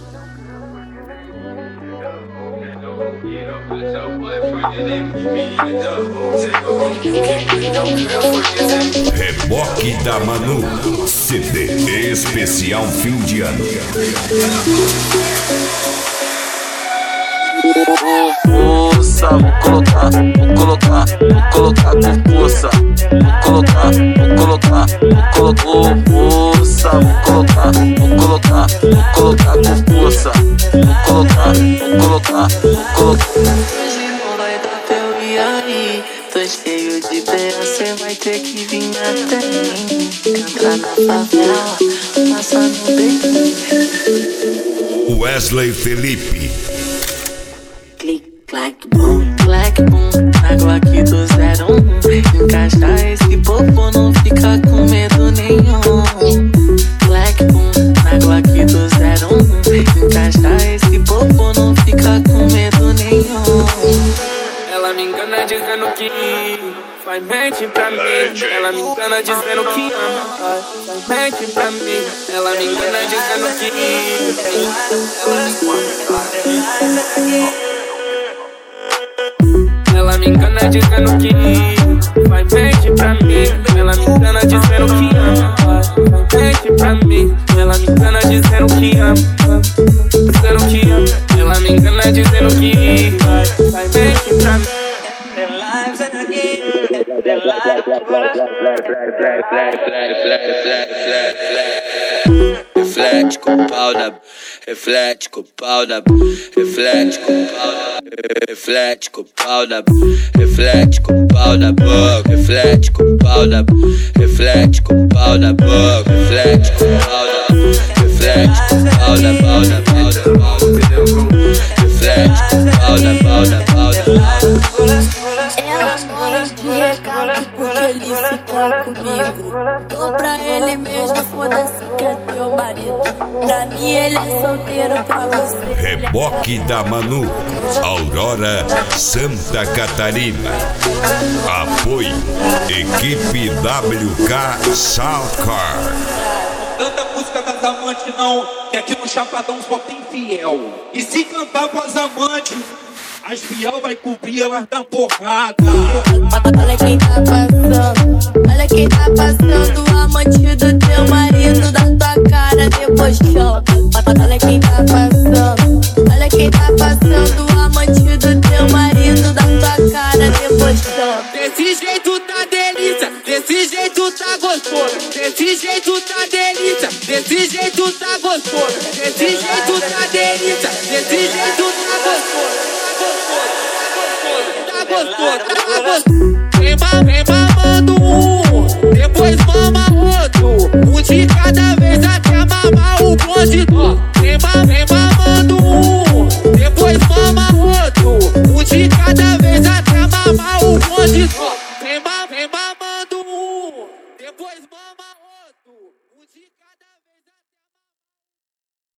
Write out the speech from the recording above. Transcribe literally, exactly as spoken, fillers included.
Reboque da Manu, C D especial fim de ano. Força, vou colocar, vou colocar, vou colocar com força. Vou colocar, vou colocar, vou colocar, força, vou colocar, vou colocar, vou colocar com força. Vou colocar, vou colocar, vou colocar. Hoje não vai dar pra eu ir aí. Tô cheio de ideia, cê vai ter que vir até mim. Entrar na favela, passa no bequim. Wesley Felipe. Clack boom, clack boom, na Glock do zero um. Encaixa esse popô, não fica com medo nenhum. Clack boom, na Glock do zero um. Encaixa esse popô, não fica com medo nenhum. Ela me engana dizendo que faz mente pra mim. Ela me engana dizendo que ama, faz mente pra mim. Ela me engana dizendo que ela me engana dizendo que faz mente pra mim. Ela me engana dizendo que ama, faz mente pra mim. Ela me engana dizendo que ama, dizendo que ama. Ela me engana dizendo que faz mente pra mim. Reflete com o pau na, reflete com o pau na, reflete com o pau na, reflete com o pau na, reflete com o pau na boca, reflete com o pau na, reflete com o pau na boca, reflete com o pau na, reflete com o pau na, pau na, pau na, pau na, reflete com o pau na, pau na, pau na. Ela morre de recado porque ele fica comigo. Tô pra ele mesmo, foda-se que é teu marido. Pra mim ele é solteiro, pra você. Reboque da Manu, Aurora, Santa Catarina. Apoio, equipe W K Salcar. Canta música das amantes não, que aqui no Chapadão só tem fiel. E se cantar com as amantes, as fiel vai cobrir elas da porrada. Olha quem tá passando, olha quem tá passando. O amante do teu marido da tua cara depois chama. Olha quem tá passando, olha quem tá passando. O amante do teu marido da tua cara depois chama. Desse jeito tá delícia, desse jeito tá gostoso. Desse jeito tá delícia, desse jeito tá gostoso. Desse jeito tá delícia, desse jeito tá gostoso. Tá gostoso, tá gostoso. Vem, vem mamando um, depois mama outro. Um de cada vez até mamar o bonde. Vem, vem mamando um, depois mama outro. Um de cada vez até mamar o bonde.